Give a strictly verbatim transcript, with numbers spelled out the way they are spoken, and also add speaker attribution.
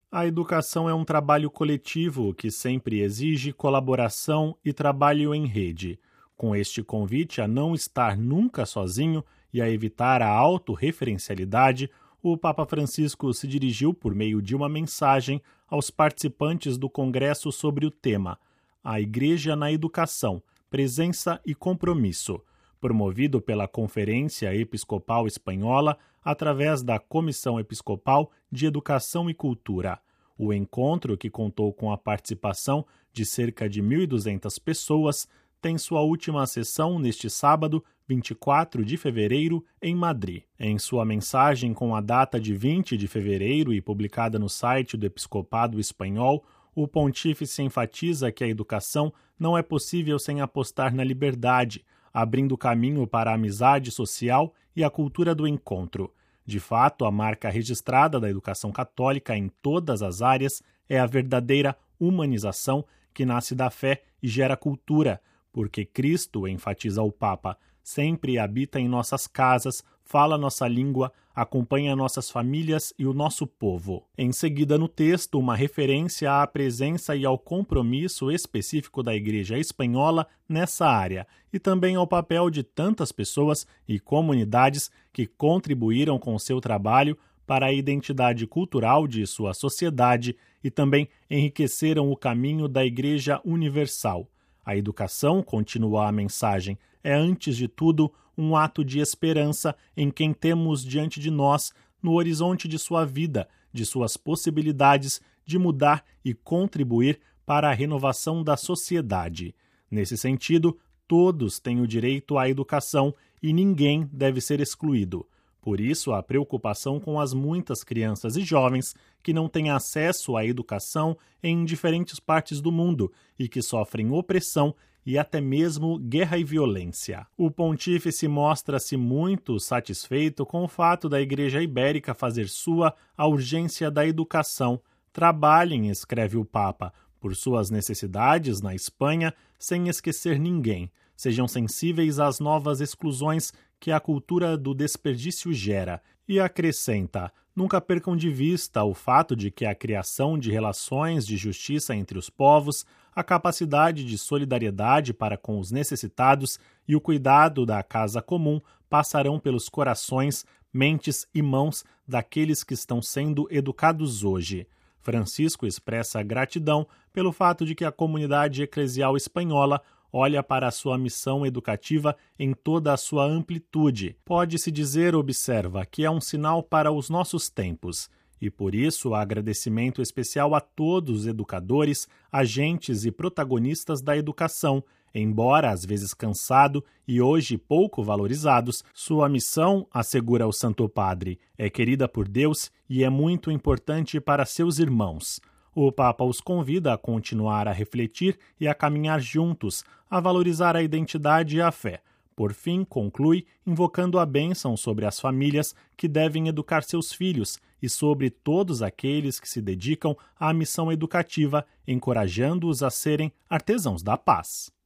Speaker 1: A educação é um trabalho coletivo que sempre exige colaboração e trabalho em rede. Com este convite a não estar nunca sozinho e a evitar a autorreferencialidade, o Papa Francisco se dirigiu por meio de uma mensagem aos participantes do Congresso sobre o tema A Igreja na Educação, Presença e Compromisso, promovido pela Conferência Episcopal Espanhola através da Comissão Episcopal de Educação e Cultura. O encontro, que contou com a participação de cerca de mil e duzentas pessoas, tem sua última sessão neste sábado, vinte e quatro de fevereiro, em Madrid. Em sua mensagem com a data de vinte de fevereiro e publicada no site do Episcopado Espanhol, o pontífice enfatiza que a educação não é possível sem apostar na liberdade, abrindo caminho para a amizade social e a cultura do encontro. De fato, a marca registrada da educação católica em todas as áreas é a verdadeira humanização que nasce da fé e gera cultura, porque Cristo, enfatiza o Papa, sempre habita em nossas casas, fala nossa língua, acompanha nossas famílias e o nosso povo. Em seguida, no texto, uma referência à presença e ao compromisso específico da Igreja Espanhola nessa área, e também ao papel de tantas pessoas e comunidades que contribuíram com seu trabalho para a identidade cultural de sua sociedade e também enriqueceram o caminho da Igreja Universal. A educação, continua a mensagem, é antes de tudo um ato de esperança em quem temos diante de nós, no horizonte de sua vida, de suas possibilidades de mudar e contribuir para a renovação da sociedade. Nesse sentido, todos têm o direito à educação e ninguém deve ser excluído. Por isso, a preocupação com as muitas crianças e jovens que não têm acesso à educação em diferentes partes do mundo e que sofrem opressão e até mesmo guerra e violência. O pontífice mostra-se muito satisfeito com o fato da Igreja Ibérica fazer sua a urgência da educação. Trabalhem, escreve o Papa, por suas necessidades na Espanha, sem esquecer ninguém. Sejam sensíveis às novas exclusões que a cultura do desperdício gera. E acrescenta, nunca percam de vista o fato de que a criação de relações de justiça entre os povos, a capacidade de solidariedade para com os necessitados e o cuidado da casa comum passarão pelos corações, mentes e mãos daqueles que estão sendo educados hoje. Francisco expressa gratidão pelo fato de que a comunidade eclesial espanhola olha para a sua missão educativa em toda a sua amplitude. Pode-se dizer, observa, que é um sinal para os nossos tempos. E por isso, agradecimento especial a todos os educadores, agentes e protagonistas da educação. Embora às vezes cansado e hoje pouco valorizados, sua missão, assegura o Santo Padre, é querida por Deus e é muito importante para seus irmãos. O Papa os convida a continuar a refletir e a caminhar juntos, a valorizar a identidade e a fé. Por fim, conclui, invocando a bênção sobre as famílias que devem educar seus filhos e sobre todos aqueles que se dedicam à missão educativa, encorajando-os a serem artesãos da paz.